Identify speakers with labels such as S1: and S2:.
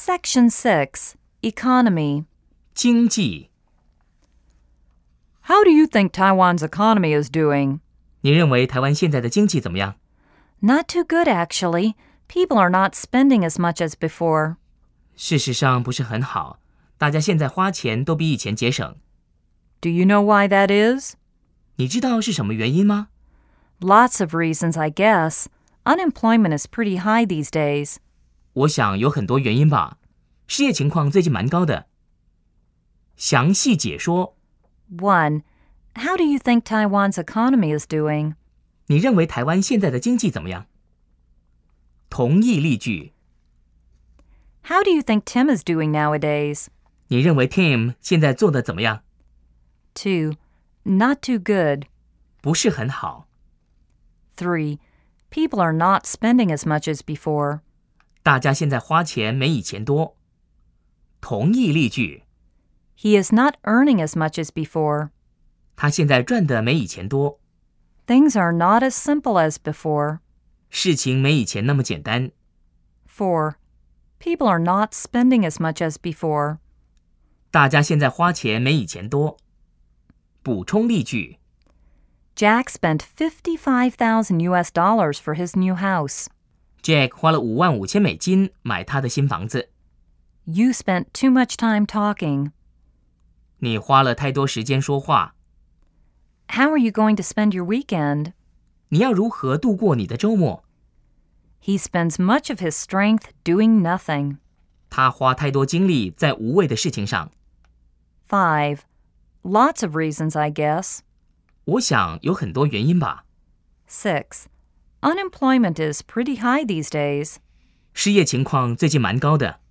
S1: Section 6, Economy.
S2: 经济。
S1: How do you think Taiwan's economy is doing?
S2: 你认为台湾现在的经济怎么样？
S1: Not too good, actually. People are not spending as much as before.
S2: 事实上不是很好，大家现在花钱都比以前节省。
S1: Do you know why that is?
S2: 你知道是什么原因吗？
S1: Lots of reasons, I guess. Unemployment is pretty high these days.
S2: 我想有很多原因吧，失业情况最近蛮高的。详细解说。
S1: 1. How do you think Taiwan's economy is doing?
S2: 你认为台湾现在的经济怎么样？同义例句。
S1: How do you think Tim is doing nowadays?
S2: 你认为 Tim 现在做的怎么样？
S1: 2. Not too good.
S2: 不是很好。
S1: 3. People are not spending as much as before.
S2: 大家现在花钱没以前多。同义例句。
S1: He is not earning as much as before.
S2: 他现在赚的没以前多。
S1: Things are not as simple as before.
S2: 事情没以前那么简单。
S1: 4. People are not spending as much as before.
S2: 大家现在花钱没以前多。补充例句。
S1: Jack spent $55,000 US for his new house.
S2: Jack 花了$55,000买他的新房子。
S1: You spent too much time talking.
S2: 你花了太多时间说话。
S1: How are you going to spend your weekend?
S2: 你要如何度过你的周末？
S1: He spends much of his strength doing nothing.
S2: 他花太多精力在无谓的事情上。
S1: 5. Lots of reasons, I guess.
S2: 我想有很多原因吧。
S1: 6. Unemployment is pretty high these days.
S2: 失业情况最近蛮高的。